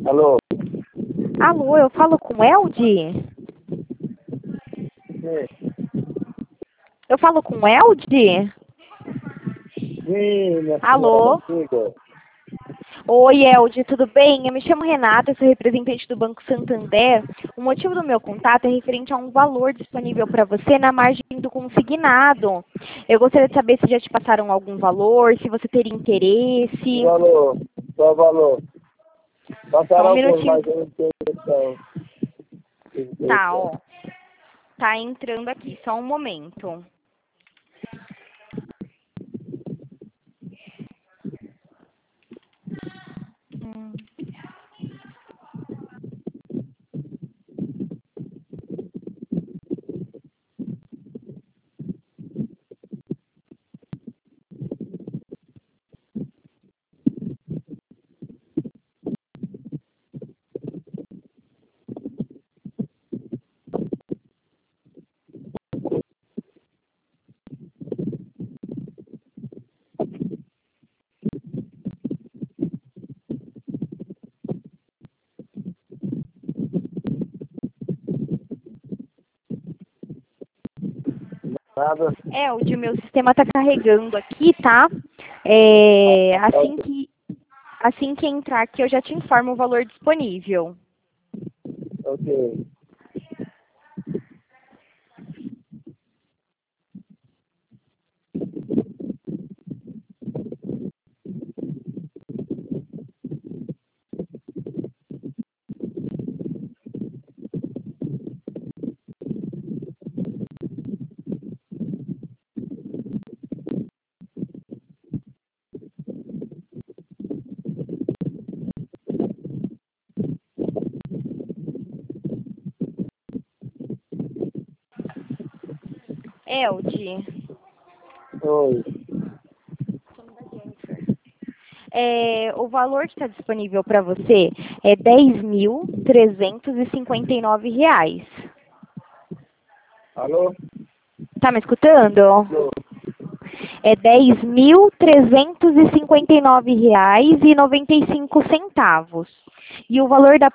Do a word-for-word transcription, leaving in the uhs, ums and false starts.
Alô? Alô, eu falo com o Eldi? Sim, Eu falo com o Eldi? Sim, minha senhora, Alô? diga. Oi, Eldi, tudo bem? Eu me chamo Renata, eu sou representante do Banco Santander. O motivo do meu contato é referente a um valor disponível para você na margem do consignado. Eu gostaria de saber se já te passaram algum valor, se você teria Que interesse. valor? Qual valor? Só um Passaram alguns, minutinho. mas eu não tenho questão. Tá, ó. Tá entrando aqui, só um momento. Hum. Nada? Eldi, meu sistema tá carregando aqui, tá? É, assim Ok. que Assim que entrar aqui, eu já te informo o valor disponível. Ok. Eldi, Oi. é, o valor que está disponível para você é dez mil trezentos e cinquenta e nove reais. Alô? Tá me escutando? Alô? É dez mil trezentos e cinquenta e nove reais e noventa e cinco centavos. E o valor da